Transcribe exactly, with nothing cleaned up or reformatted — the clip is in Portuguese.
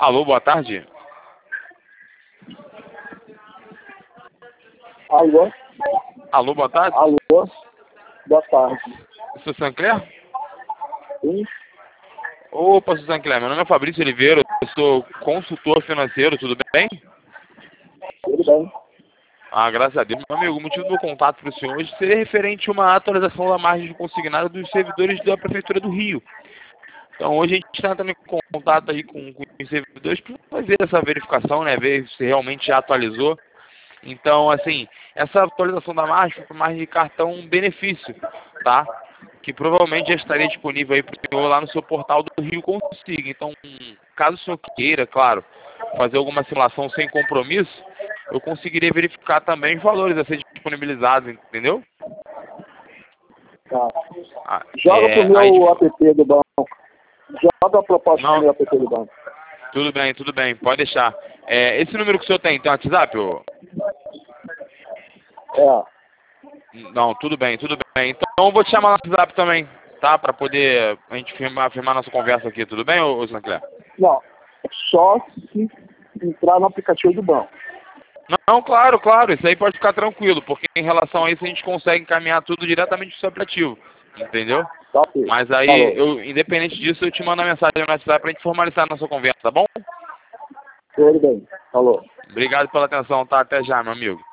Alô, boa tarde. Alô? Alô, boa tarde. Alô? Boa tarde. Sou Sancler? Sim? Opa, sou Sancler. Meu nome é Fabrício Oliveira. Eu sou consultor financeiro, tudo bem? Tudo bem? Ah, graças a Deus. Meu amigo, o motivo do meu contato para o senhor hoje seria referente a uma atualização da margem consignada dos servidores da Prefeitura do Rio. Então, hoje a gente está entrando em contato aí com, com os servidores para fazer essa verificação, né? Ver se realmente já atualizou. Então, assim, essa atualização da margem foi para margem de cartão benefício, tá? Que provavelmente já estaria disponível aí para o senhor lá no seu portal do Rio Consiga. Então, caso o senhor queira, claro, fazer alguma simulação sem compromisso, eu conseguiria verificar também os valores a ser disponibilizados, entendeu? Tá. Ah, Joga é, pro meu aí, app do banco. Joga a proposta não, pro meu app do banco. tudo bem, tudo bem, pode deixar. É, esse número que o senhor tem, tem WhatsApp? Ô? É. Não, tudo bem, tudo bem. Então eu vou te chamar no WhatsApp também, tá? Para poder a gente firmar, firmar nossa conversa aqui, tudo bem, ô, ô Sancler? Não. Só se entrar no aplicativo do banco. Não, claro, claro, isso aí pode ficar tranquilo, porque em relação a isso a gente consegue encaminhar tudo diretamente do seu aplicativo, entendeu? Tá, ok. Mas aí, Falou. eu, independente disso, eu te mando a mensagem no WhatsApp pra gente formalizar a nossa conversa, tá bom? Tudo bem. Falou. Obrigado pela atenção, tá? Até já, meu amigo.